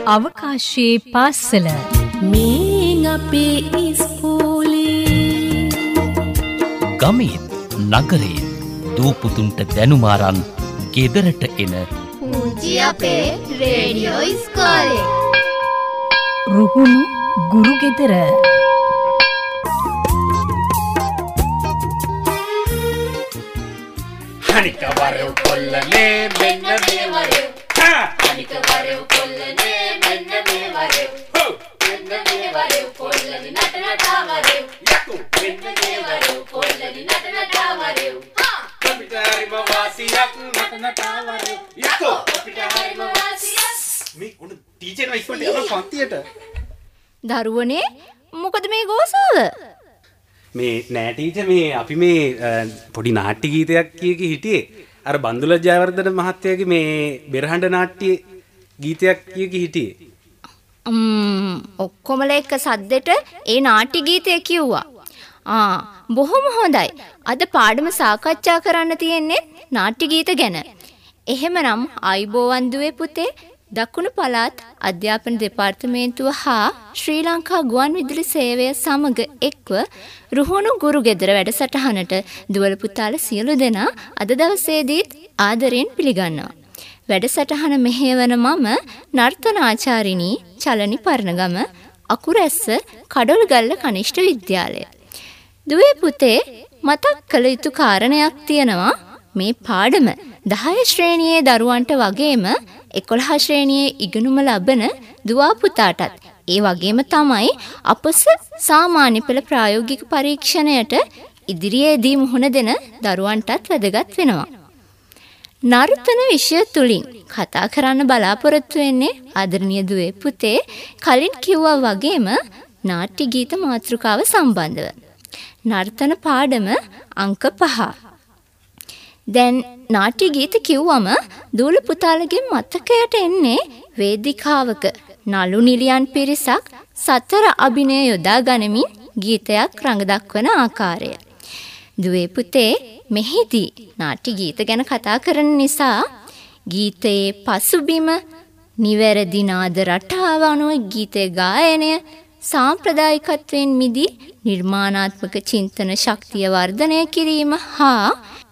අවකාශයේ පාසල මේ අපේ ඉස්කෝලේ ගමේ නගරේ දූපුතුන්ට දැනුමාරන් ගෙදරට එන පුංචි අපේ රේඩියෝ ඉස්කෝලේ රුහුණු ගුරු ගෙදර අනික වරෙව් කොල්ලනේ මෙන්න මේ වරෙව් අනික වරෙව් කොල්ලනේ මෙන්න මේ වරෙව් මෙන්න මේ වරෙව් කොල්ලනේ නට නටා වරෙව් යකෝ මෙන්න මේ වරෙව් කොල්ලනේ නට නටා වරෙව් අපිට හරිම වාසියක් නට නටා වරෙව් යකෝ අපිට හරිම වාසියක් මේ උන ටීචර් ලා ඉක්මනට යනවා පන්තියට දරුවනේ මොකද මේ ගෝසාව මේ නෑ ටීචර් මේ අපි මේ පොඩි නාට්‍ය ගීතයක් කියකි හිටියේ අර බන්දුල ජයවර්ධන මහත්තයාගේ මේ බෙරහඬ නාට්‍ය ගීතයක් කියකි හිටියේ ඔක්කොමලා එක්ක සද්දෙට ඒ නාට්‍ය ගීතය කිව්වා බොහොම හොඳයි අද පාඩම සාකච්ඡා කරන්න තියෙන්නේ නාට්‍ය ගීත ගැන එහෙමනම් ආයිබෝවන් දුවේ පුතේ දකුණු පළාත් අධ්‍යාපන දෙපාර්තමේන්තුව හා ශ්‍රී ලංකා ගුවන්විදුලි සේවය සමග එක්ව රුහුණු ගුරු ගෙදර වැඩසටහනට දුවල පුතාලා සියලු දෙනා අද දවසේදීත් ආදරයෙන් පිළිගන්නවා. වැඩසටහන මෙහෙයවන මම නර්තනාචාරිණී චලනි පර්ණගම අකුරැස්ස කඩොල්ගල්ල කනිෂ්ඨ විද්‍යාලය. දුවේ පුතේ මතක් කළ යුතු කාරණයක් තියෙනවා මේ පාඩම 10 ශ්‍රේණියේ දරුවන්ට වගේම 11 ශ්‍රේණියේ ඉගෙනුම ලබන දුවා පුතාටත් ඒ වගේම තමයි අපොස සාමාන්‍ය පෙළ ප්‍රායෝගික පරීක්ෂණයට ඉදිරියේදී මුහුණ දෙන දරුවන්ටත් වැදගත් වෙනවා. නර්තන විෂය තුලින් කතා කරන්න බලාපොරොත්තු වෙන්නේ ආදරණීය දුවේ පුතේ කලින් කිව්වා වගේම නාට්‍ය ගීත මාතෘකාව සම්බන්ධව. නර්තන පාඩම අංක 5. දැන් නාට්‍ය ගීත කිව්වම දූල පුතාලගේ මතකයට එන්නේ වේදිකාවක නළු නිලියන් පිරිසක් සතර අභිනය යොදා ගනිමින් ගීතයක් රඟ දක්වන ආකාරය. දුවේ පුතේ මෙහිදී නාට්‍ය ගීත ගැන කතා කරන නිසා ගීතයේ පසුබිම නිවැරදි නාද රටාව අනුව ගීතයේ ගායනය සාම්ප්‍රදායිකත්වයෙන් මිදී නිර්මාණාත්මක චින්තන ශක්තිය වර්ධනය කිරීම හා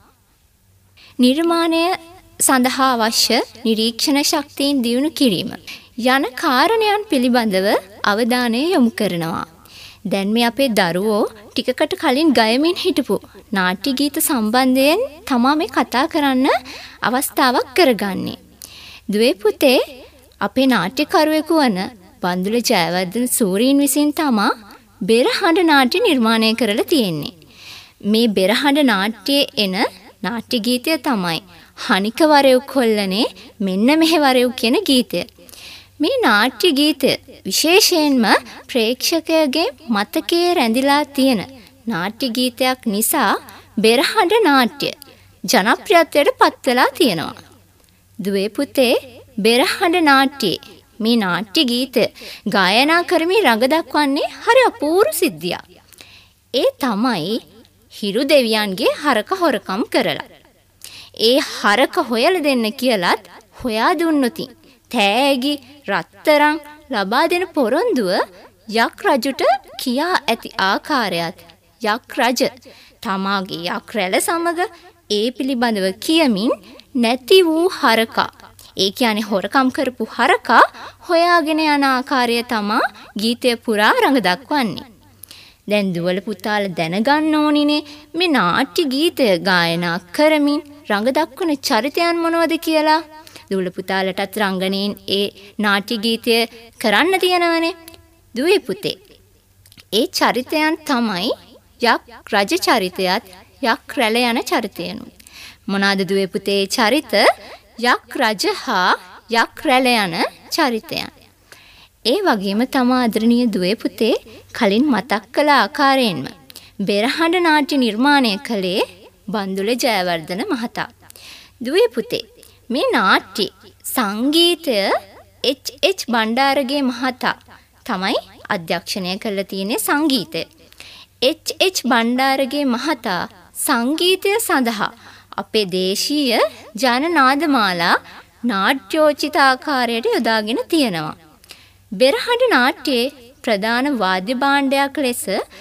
නිර්මාණය සඳහා අවශ්‍ය නිරීක්ෂණ ශක්තියින් දියුණු කිරීම යන කාරණයන් පිළිබඳව අවධානය යොමු කරනවා. දැන් මේ අපේ දරුවෝ ටිකකට කලින් ගයමින් හිටපු නාට්‍ය ගීත සම්බන්ධයෙන් තමා මේ කතා කරන්න අවස්ථාවක් කරගන්නේ. දුවේ පුතේ අපේ නාට්‍යකරුවෙකු වන බන්දුල ජයවර්ධන සූරීන් විසින් තමා බෙරහඬ නාට්‍ය නිර්මාණය කරලා තියෙන්නේ. මේ බෙරහඬ නාට්‍යයේ එන නාට්‍ය ගීතය තමයි හනික වරෙව් කොල්ලනේ මෙන්න මෙහෙ වරෙව් කියන ගීතය. මේ නාට්‍ය ගීතය විශේෂයෙන්ම ප්‍රේක්ෂකයාගේ මතකයේ රැඳිලා තියෙන නාට්‍ය ගීතයක් නිසා බෙරහඬ නාට්‍ය ජනප්‍රියත්වයට පත් වෙලා තියෙනවා. දුවේ පුතේ බෙරහඬ නාට්‍යයේ මේ නාට්‍ය ගීතය ගායනා කරමින් රඟ දක්වන්නේ හරි අපූර්ව සිද්ධියක්. ඒ තමයි හිරු දෙවියන්ගේ හරක හොරකම් කරලා. ඒ හරක හොයලා දෙන්න කියලත් හොයා දුන්නොතින් තෑගි රත්තරන් ලබා දෙන පොරොන්දුව යක් රජුට කියා ඇති ආකාරයත් යක් රජ තමාගේ යක් රැළ සමග ඒ පිළිබඳව කියමින් නැති වූ හරකා ඒ කියන්නේ හොරකම් කරපු හරකා හොයාගෙන යන ආකාරය තමා ගීතය පුරා රඟ දක්වන්නේ. දැන් දුවල පුතාලා දැනගන්න ඕනිනේ මේ නාට්‍ය ගීතය ගායනා කරමින් රඟ දක්වන චරිතයන් මොනවද කියලා. දුවල පුතාලටත් රංගනයෙන් ඒ නාට්‍ය ගීතය කරන්න තියෙනවනේ. දුවේ පුතේ ඒ චරිතයන් තමයි යක් රජ චරිතයත් යක් රැළ යන චරිතයනුත්. මොනවාද දුවේ පුතේ චරිත? යක් රජ හා යක් රැළ යන චරිතයන්. ඒ වගේම තමා ආදරණීය දුවේ පුතේ කලින් මතක් කළ ආකාරයෙන්ම බෙරහඬ නාට්‍ය නිර්මාණය කළේ බන්දුල ජයවර්ධන මහතා. දුවේ පුතේ මේ නාට්‍ය සංගීතය එච් බණ්ඩාරගේ මහතා තමයි අධ්‍යක්ෂණය කරලා තියෙන්නේ සංගීතය. එච් බණ්ඩාරගේ මහතා සංගීතය සඳහා අපේ දේශීය ජනනාදමාලා නාට්‍යෝචිත ආකාරයට යොදාගෙන තියෙනවා. බෙරහඬ නාට්‍යයේ ප්‍රධාන වාද්‍ය භාණ්ඩයක් ලෙස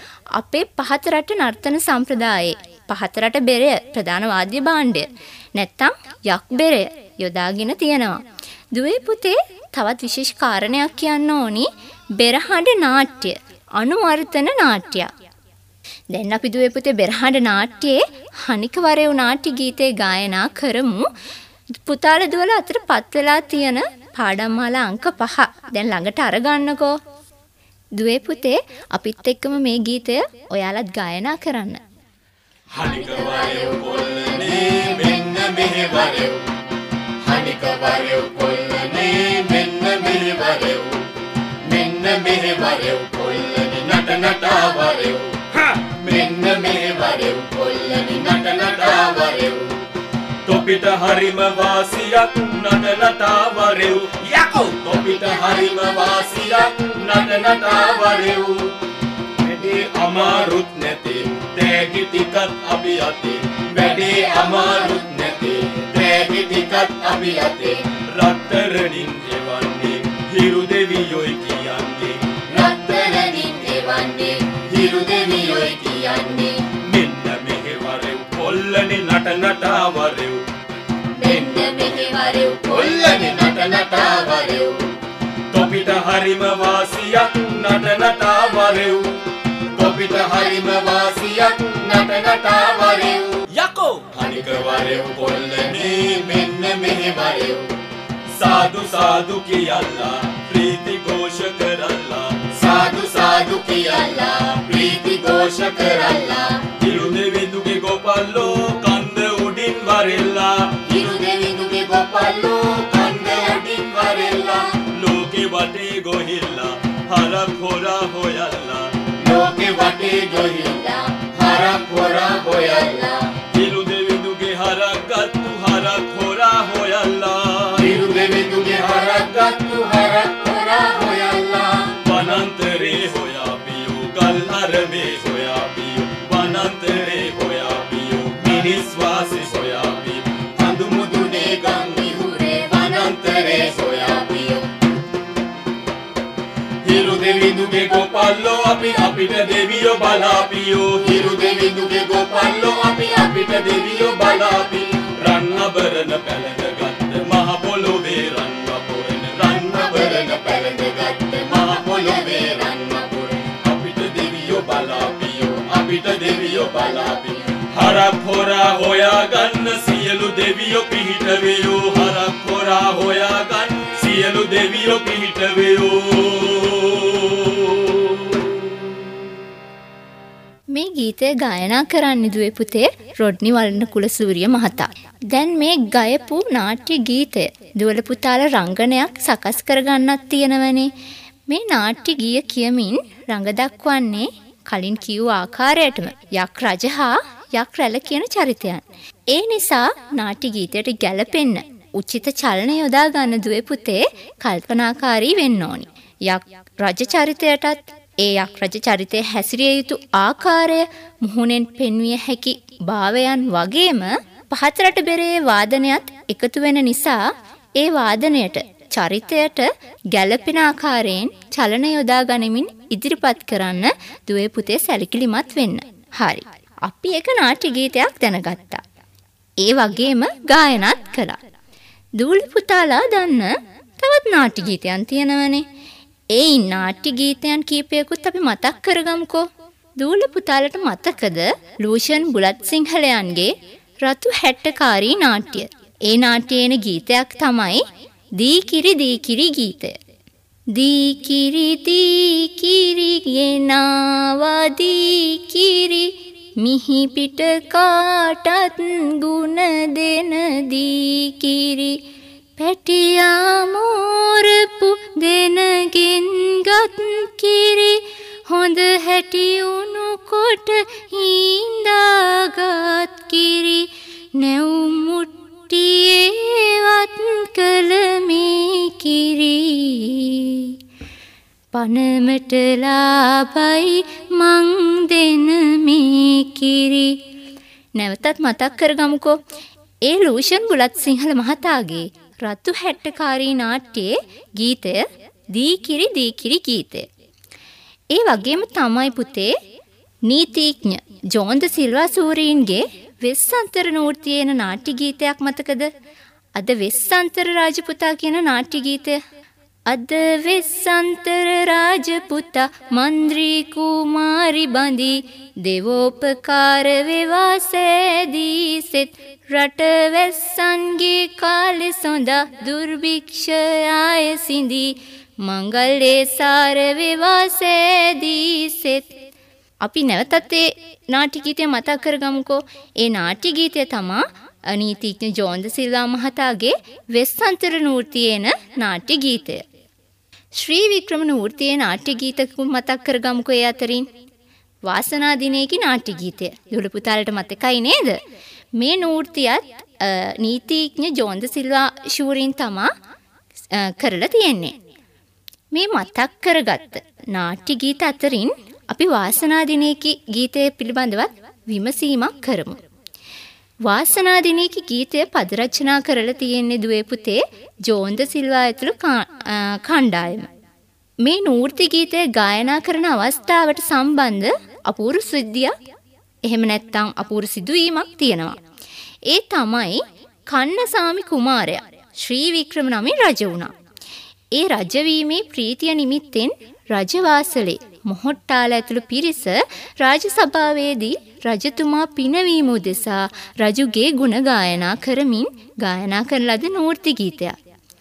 අපේ පහත රට නර්තන සම්ප්‍රදායේ පහත රට බෙරය ප්‍රධාන වාද්‍ය භාණ්ඩය නැත්තම් යක් බෙරය යොදාගෙන තියෙනවා. දුවේ පුතේ තවත් විශේෂ කාරණයක් කියන්න ඕනි බෙරහඬ නාට්‍ය අනුවර්තන නාට්‍යයක්. දැන් අපි දුවේ පුතේ බෙරහඬ නාට්‍යයේ හනික වරෙව් නාට්‍ය ගීතේ ගායනා කරමු. පුතාලා දුවලා අතර පත් වෙලා තියෙන පාඩම් මාලා අංක 5 දැන් ළඟට අරගන්නකෝ. දුවේ පුතේ අපිත් එක්කම මේ ගීතය ඔයාලත් ගායනා කරන්න. හනික වරෙව් කොල්ලනේ මෙන්න මෙහෙ වරෙව් හනික වරෙව් කොල්ලනේ මෙන්න මෙහෙ වරෙව් මෙන්න මෙහෙ වරෙව් කොල්ලනේ නට නටා වරෙව් මෙන්න මෙහෙ වරෙව් කොල්ලනේ නට නටා වරෙව් තොපිට හරිම වාසියක් නට නටා වරෙව් යකෝ තොපිට හරිම වාසියක් නට නටා වරෙව් වැඩේ අමාරුත් නැති තෑගි ටිකත් අපි අතේ වැඩේ අමාරුත් නැති තෑගි ටිකත් අපි අතේ රත්තරනින් එවන්නේ හිරු දෙවියොයි කියන්නේ රත්තරනින් එවන්නේ හිරු දෙවියොයි කියන්නේ මෙන්න මෙහෙ වරෙව් කොල්ලනේ නට නටා වරෙව් මෙන්න මෙහෙ වරෙව් කොල්ලනේ නට නටා වරෙව් තොපිට හරිම වාසියක් නට නටා වරෙව් තොපිට හරිම වාසියක් නට නටා වරෙව් යකෝ හනික වරෙව් කොල්ලනේ මෙන්න මෙහෙ වරෙව් සාදු සාදු කියල්ලා ප්‍රීති ഘോഷ කරල්ලා සාදු සාදු කියල්ලා ප්‍රීති ഘോഷ කරල්ලා හිරු දෙවිඳුගේ ගොපල්ලෝ කන්ද උඩින් වරෙල්ලා හිරු දෙවිඳුගේ ගොපල්ලෝ කන්ද උඩින් වරෙල්ලා ලෝකේ වටේ ගොහිල්ලා හරක් හොරා හොයල්ලා ලෝකේ වටේ ගොහිල්ලා හරක් හොරා හොයල්ලා හිරු දෙවිඳුගේ හරක් ගත්තු හරක් හොරා හොයල්ලා හිරු දෙවිඳුගේ හරක් ගත්තු හරක් හොරා හොයල්ලා වනාන්තරේ හොයා පියෝ ගල් අරමේ හොයා පියෝ වනාන්තරේ හොයා පියෝ මිනිස් වාසේ හොයා පියෝ අඳු මුදුනේ ගම් විහුරේ වනාන්තරේ හොයා පියෝ හිරු දෙවිඳුගේ ගොපල්ලෝ අපි අපිට දෙවියෝ බලාපියෝ හිරු දෙවිඳුගේ ගොපල්ලෝ අපි අපිට දෙවියෝ බලාපි රන් අබරන පැලඳගත් මහ පොළොවේ රන් වපුරන රන් අබරන පැලඳගත් මහ පොළොවේ රන් වපුරන අපිට දෙවියෝ බලාපියෝ අපිට දෙවියෝ බලාපි හරක් හොරා හොයා ගන්න සියලු දෙවියෝ පිහිට වේයෝ හරක් හොරා හොයා ගන්න සියලු දෙවියෝ පිහිට වේයෝ. මේ ගීතය ගායනා කරන්න දුවේ පුතේ රොඩ්නි වර්ණකුල සූරිය මහතා. දැන් මේ ගයපු නාට්‍ය ගීතය දුවල පුතාලා රංගනයක් සකස් කරගන්නත් තියෙනවනේ. මේ නාට්‍ය ගීය කියමින් රඟ දක්වන්නේ කලින් කියූ ආකාරයටම යක් රජ හා යක් රැළ කියන චරිතයන්. ඒ නිසා නාට්‍ය ගීතයට ගැලපෙන්න උචිත චලන යොදා ගන්න දුවේ පුතේ කල්පනාකාරී වෙන්න ඕනි. යක් රජ චරිතයටත් ඒ යක් රජ චරිතයේ හැසිරිය යුතු ආකාරය මුහුණෙන් පෙන්විය හැකි භාවයන් වගේම පහත රට බෙරේ වාදනයත් එකතු වෙන නිසා ඒ වාදනයට චරිතයට ගැළපෙන ආකාරයෙන් චලන යොදා ගනිමින් ඉදිරිපත් කරන්න දුවේ පුතේ සැලකිලිමත් වෙන්න. හරි. අපි එක නාට්‍ය ගීතයක් දැනගත්තා. ඒ වගේම ගායනාත් කළා. දූලි පුතාලා දන්න තවත් නාට්‍ය ගීතයන් තියෙනවනේ. ඒ නාට්‍ය ගීතයන් කීපයකුත් අපි මතක් කරගමුකෝ. දූලි පුතාලට මතකද ලූෂන් බුලත් සිංහලයන්ගේ රතු හැට්ටකාරී නාට්‍ය. ඒ නාට්‍යයේ ගීතයක් තමයි දීකිරි දීකිරි ගීතය. දීකිරි දීකිරි ගෙනාවා දීකිරි මිහි පිට කාටත් ගුණ දෙන දීකිරි පැටියා මෝරපු දෙනගෙන් ගත් කිරි හොඳ හැටි උණු කොට හිඳාගත් කිරි නැව් මුට්ටියේවත් කළ මේ කිරි පනමට ලාභයි මං දෙන මේ කිරි. නැවතත් මතක් කරගමුකෝ. ඒ ලූෂන් බුලත් සිංහල මහතාගේ රතු හැට්ටකාරී නාට්‍යයේ ගීතය දීකිරි දීකිරි ගීතය. ඒ වගේම තමයි පුතේ නීතිඥ ජෝන්ද සිල්වා සූරීන්ගේ වෙස්සන්තර නූර්තියේන නාට්‍ය ගීතයක් මතකද? අද වෙස්සන්තර රාජපුතා කියන නාට්‍ය ගීතය. අද වෙස්සන්තර රාජපුතා මන්ද්‍රී කුමාරි බඳී දෙවෝපකාර වේවා සෑදී සෙත් රට වෙස්සන්ගේ කාලෙ සොඳා දුර්භික්ෂයාය සිඳී මංගල්ලේ සාර වේවා සෑදී සෙත්. අපි නැවතත් ඒ නාට්‍ය ගීතය මතක් කරගමුකෝ. ඒ නාට්‍ය ගීතය තමා නීතිඥ ජෝන්ද සිල්වා මහතාගේ වෙස්සන්තර නූර්තියේන නාට්‍ය ගීතය. ශ්‍රී වික්‍රම නූර්තියේ නාට්‍ය ගීතකුත් මතක් කරගමුකෝ. ඒ අතරින් වාසනා දිනේකි නාට්‍ය ගීතය. දුල පුතාලට මතකයි නේද? මේ නූර්තියත් නීතිඥ ජෝන්ද සිල්වා ශූරින් තමා කරලා තියෙන්නේ. මේ මතක් කරගත්ත නාට්‍ය ගීත අතරින් අපි වාසනා දිනේකි ගීතය පිළිබඳවත් විමසීමක් කරමු. වාසනා දිනේකි ගීතය පද රචනා කරලා තියෙන්නේ දුවේ පුතේ ජෝන්ද සිල්වා ඇතුළු කණ්ඩායම. මේ නූර්ති ගීතය ගායනා කරන අවස්ථාවට සම්බන්ධ අපූර්ව සිද්ධියක් එහෙම නැත්නම් අපූර්ව සිදුවීමක් තියෙනවා. ඒ තමයි කන්නසාමි කුමාරයා ශ්‍රී වික්‍රම නමින් රජ වුණා. ඒ රජවීමේ ප්‍රීතිය නිමිත්තෙන් රජවාසලේ මොහොට්ටාල ඇතුළු පිරිස රාජසභාවේදී රජතුමා පිනවීම උදෙසා රජුගේ ගුණ ගායනා කරමින් ගායනා කරන ලද නූර්ති ගීතයක්.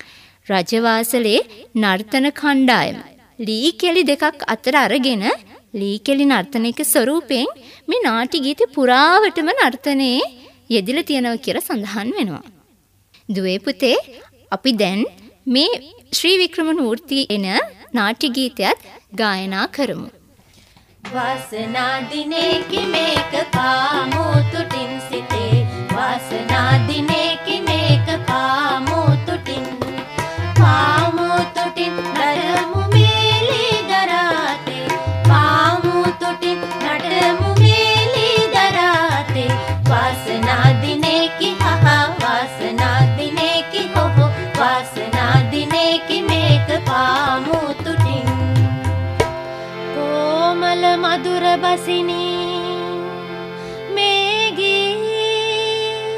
රජවාසලේ නර්තන කණ්ඩායම ලී කෙලි දෙකක් අතර අරගෙන ලී කෙලි නර්තනයක ස්වරූපයෙන් මේ නාට්‍ය ගීත පුරාවටම නර්තනයේ යෙදිලා තියෙනවා කියලා සඳහන් වෙනවා. දුවේ පුතේ අපි දැන් මේ ශ්‍රී වික්‍රම නූර්ති එන නාට්‍ය ගීතයත් ගායනා කරමු. වාසනා දිනේකි මේක පාමු තුටින් සිටේ වාසනා දිනේකි මේක පාමු තුටින් නරමු මේලි දරාතේ පාමු තුටින් නටමු මේලි දරාතේ වාසනා දිනේකි හහ වාසනා දිනේකි හොහො වාසනා දිනේකි මේක පාමු තුටින් कोमल मधुर बसिनी मेगी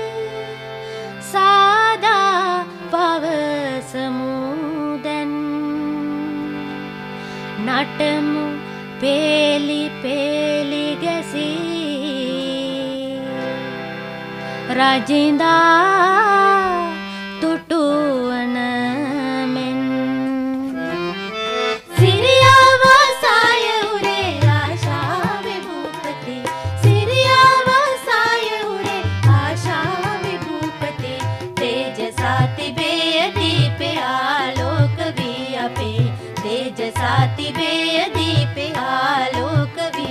सादा पवसमुदन नटमु पेली पेली गसी राजिंदा तुटुवन men तेजसाति बेय दीपे आलोकवी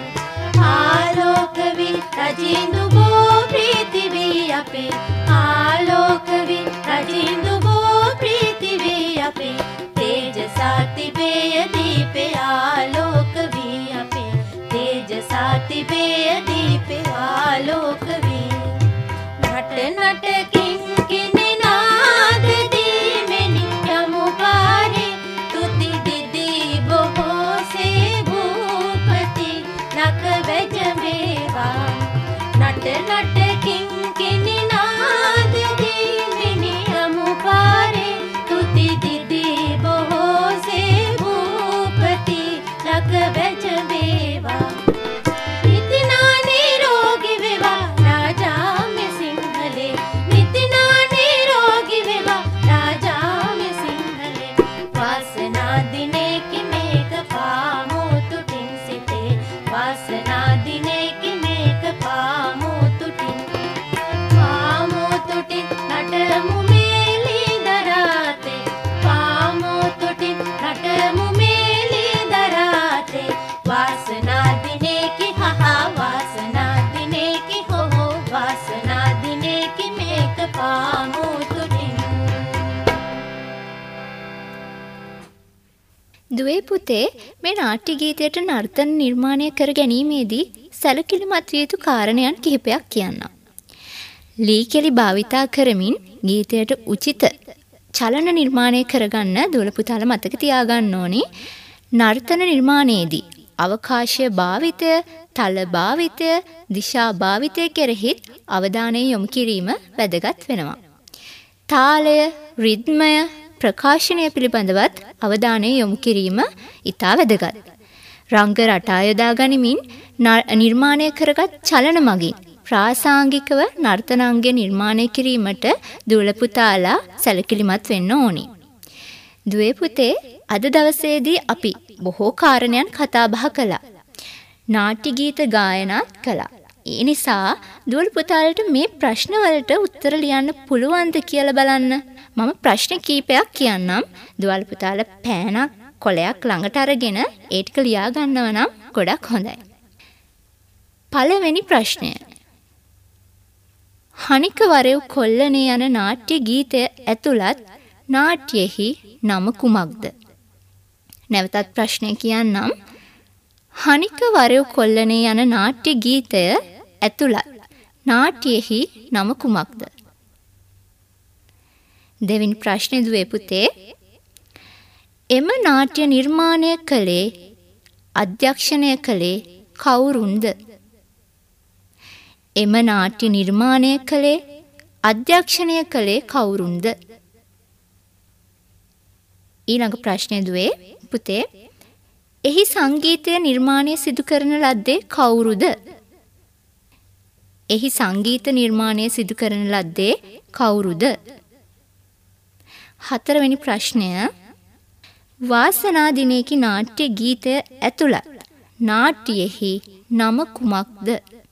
रजिंदु गो प्रीतिवी अपे आलोकवी रजिंदु गो प्रीतिवी अपे तेजसाति बेय दीपे आलोकवी अपे तेजसाति बेय दीपे आलोकवी नट नट किंकिनी नाद दीमेनि यमुपारे तुति दिदी बोहो से भूपति नक वेजमेवा नट नट किंकिनी नाद दीमेनि यमुपारे तुति दिदी बोहो से भूपति नक वेजमेवा नितना निरोगी विवा राजा में सिंहले नितना निरोगी विवा राजा में सिंहले वासना दिने की मेघ पामो तुटिन सिते वासना दिने की मेघ पामो तुटिन नटमु मेली दराते पामो तुटिन नटमु मेली दराते वासना दिने की हा वासना दिने की हो वासना दिने की मेघ पामो तुटिन දුවේ පුතේ මේ නාට්‍ය ගීතයට නර්තන නිර්මාණය කර ගැනීමේදී සැලකිලිමත් විය යුතු කාරණයන් කිහිපයක් කියන්නම්. ලී කෙලි භාවිතා කරමින් ගීතයට උචිත චලන නිර්මාණය කරගන්න දුවල පුතාලා මතක තියාගන්න ඕනි. නර්තන නිර්මාණයේදී අවකාශය භාවිතය, තල භාවිතය, දිශා භාවිතය කෙරෙහිත් අවධානය යොමු කිරීම වැදගත් වෙනවා. තාලය, රිද්මය, ප්‍රකාශනය පිළිබඳවත් අවධානය යොමු කිරීම ඉතා වැදගත්. රංග රටා යොදා ගනිමින් නිර්මාණය කරගත් චලන මගින් ප්‍රාසාංගිකව නර්තනාංගය නිර්මාණය කිරීමට දුවල පුතාලා සැලකිලිමත් වෙන්න ඕනි. දුවේ පුතේ, අද දවසේදී අපි බොහෝ කාරණයන් කතා බහ කළා. නාට්‍ය ගීත ගායනාත් කළා. ඒ නිසා දුවල පුතාලට මේ ප්‍රශ්න වලට උත්තර ලියන්න පුළුවන්ද කියලා බලන්න. මම ප්‍රශ්න කීපයක් කියන්නම්. දුවල පුතාලා පෑනක් කොලයක් ළඟට අරගෙන ඒ ටික ලියා ගන්නව නම් ගොඩක් හොඳයි. පළවෙනි ප්‍රශ්නය. හනික වරෙව් කොල්ලනේ යන නාට්‍ය ගීතය ඇතුළත් නාට්‍යෙහි නම කුමක්ද? නැවතත් ප්‍රශ්නය කියන්නම්. හනික වරෙව් කොල්ලනේ යන නාට්‍ය ගීතය ඇතුළත් නාට්‍යෙහි නම කුමක්ද? දෙවෙනි ප්‍රශ්නේ දුවේ පුතේ. එම නාට්‍ය නිර්මාණය කළේ, අධ්‍යක්ෂණය කළේ කවුරුන්ද? එම නාට්‍ය නිර්මාණය කළේ, අධ්‍යක්ෂණය කළේ කවුරුන්ද? ඊළඟ ප්‍රශ්නය දුවේ පුතේ. එහි සංගීතය නිර්මාණය සිදු කරන ලද්දේ කවුරුද? එහි සංගීත නිර්මාණය සිදු කරන ලද්දේ කවුරුද? හතරවෙනි ප්‍රශ්නය. වාසනා දිනේකි නාට්‍ය ගීතය ඇතුළත් නාට්‍යෙහි නම කුමක්ද?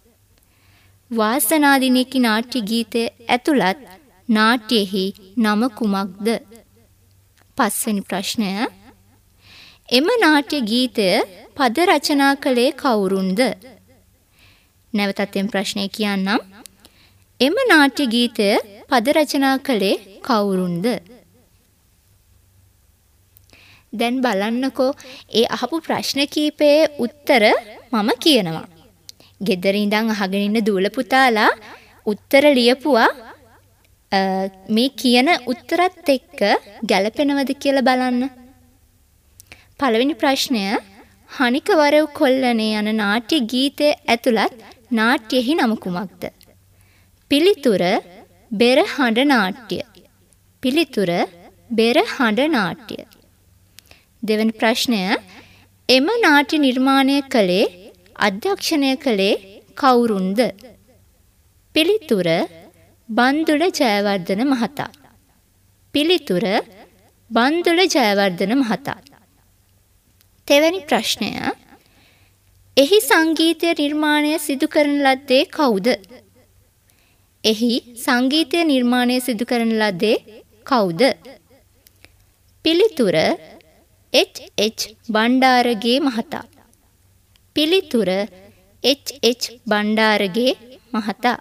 වාසනා දිනේකි නාට්‍ය ගීතය ඇතුළත් නාට්‍යෙහි නම කුමක්ද? පස්වෙනි ප්‍රශ්නය. එම නාට්‍ය ගීතය පද රචනා කළේ කවුරුන්ද? නැවතත් එම ප්‍රශ්නය කියන්නම්. එම නාට්‍ය ගීතය පද රචනා කළේ කවුරුන්ද? දැන් බලන්නකෝ, ඒ අහපු ප්‍රශ්න කීපයේ උත්තර මම කියනවා. ගෙදර ඉඳන් අහගෙන ඉන්න දූල පුතාලා උත්තර ලියපුවා. මේ කියන උත්තරත් එක්ක ගැලපෙනවද කියලා බලන්න. පළවෙනි ප්‍රශ්නය. හනික වරෙව් කොල්ලනේ යන නාට්‍ය ගීතය ඇතුළත් නාට්‍යෙහි නම කුමක්ද? පිළිතුර බෙර හඬ නාට්‍ය. පිළිතුර බෙර හඬ නාට්‍ය. දෙවැනි ප්‍රශ්නය. එම නාට්‍ය නිර්මාණය කළේ, අධ්‍යක්ෂණය කළේ කවුරුන්ද? පිළිතුර බන්දුල ජයවර්ධන මහතා. පිළිතුර බන්දුල ජයවර්ධන මහතා. තෙවැනි ප්‍රශ්නය. එහි සංගීතය නිර්මාණය සිදු කරන ලද්දේ කවුද? එහි සංගීතය නිර්මාණය සිදු කරන ලද්දේ කවුද? පිළිතුර H.H. බණ්ඩාරගේ මහතා. පිළිතුර H.H. බණ්ඩාරගේ මහතා.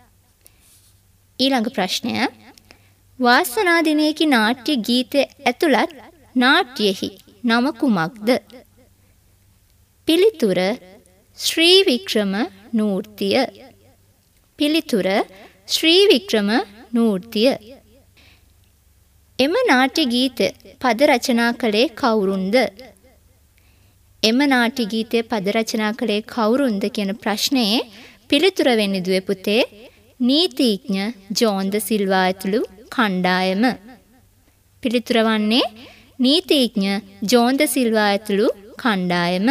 ඊළඟ ප්‍රශ්නය. වාසනා දිනේකි නාට්‍ය ගීතය ඇතුළත් නාට්‍යෙහි නම කුමක්ද? පිළිතුර ශ්‍රී වික්‍රම නූර්තිය. පිළිතුර ශ්‍රී වික්‍රම නූර්තිය. එම නාට්‍ය ගීතය පද රචනා කළේ කවුරුන්ද? එම නාට්‍ය ගීතය පද රචනා කළේ කවුරුන්ද කියන ප්‍රශ්නයේ පිළිතුර වෙන්නේ දුවේ පුතේ නීතිඥ ජෝන් ද සිල්වා ඇතුළු කණ්ඩායම. පිළිතුර වන්නේ නීතිඥ ජෝන් ද සිල්වා ඇතුළු කණ්ඩායම.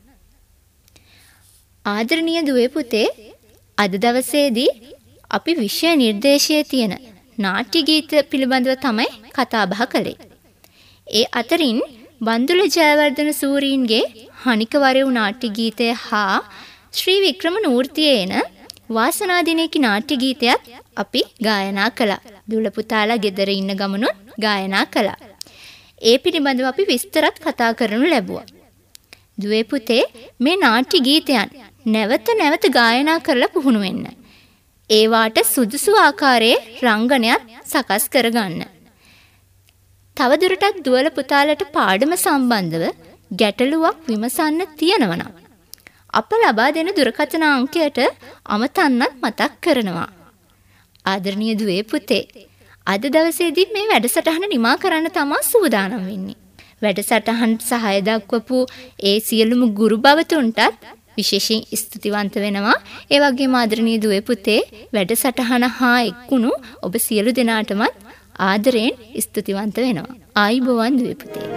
ආදරණීය දුවේ පුතේ, අද දවසේදී අපි විෂය නිර්දේශයේ තියෙන නාට්‍ය ගීත පිළිබඳව තමයි කතා බහ කළේ. ඒ අතරින් බන්දුල ජයවර්ධන සූරීන්ගේ හනික වරෙව් නාට්‍ය ගීතය හා ශ්‍රී වික්‍රම නූර්තියේ එන වාසනා දිනේකි නාට්‍ය ගීතයත් අපි ගායනා කළා. දුල පුතාලා ගෙදර ඉන්න ගමනොත් ගායනා කළා. ඒ පිළිබඳව අපි විස්තරත් කතා කරනු ලැබුවා. දුවේ පුතේ, මේ නාට්‍ය ගීතයන් නැවත නැවත ගායනා කරලා පුහුණු වෙන්න. ඒවාට සුදුසු ආකාරයේ රංගනයක් සකස් කරගන්න. තවදුරටත් දුවල පුතාලට පාඩම සම්බන්ධව ගැටලුවක් විමසන්න තියෙනවා නම් අප ලබා දෙන දුරකථන අංකයට අමතන්නත් මතක් කරනවා. ආදරණීය දුවේ පුතේ, අද දවසේදී මේ වැඩසටහන නිමා කරන්න තමයි සූදානම් වෙන්නේ. වැඩසටහනට සහාය දක්වපු ඒ සියලුම ගුරු භවතුන්ටත් විශේෂයෙන් ස්තුතිවන්ත වෙනවා. ඒ වගේම ආදරණීය දුවේ පුතේ වැඩසටහන හා එක්ුණු ඔබ සියලු දෙනාටමත් ආදරයෙන් ස්තුතිවන්ත වෙනවා. ආයුබෝවන් දුවේ පුතේ.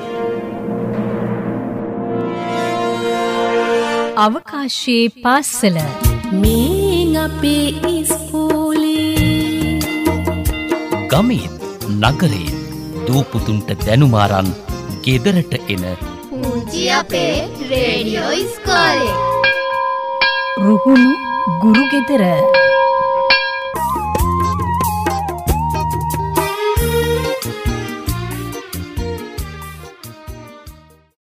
අවකාශයේ පාසල මේ අපේ ඉස්කෝලේ ගමේ නගරේ දූපුතුන්ට දැනුමාරන් ගෙදරට එන පුංචි අපේ රේඩියෝ ඉස්කෝලේ රුහුණු ගුරු ගෙදර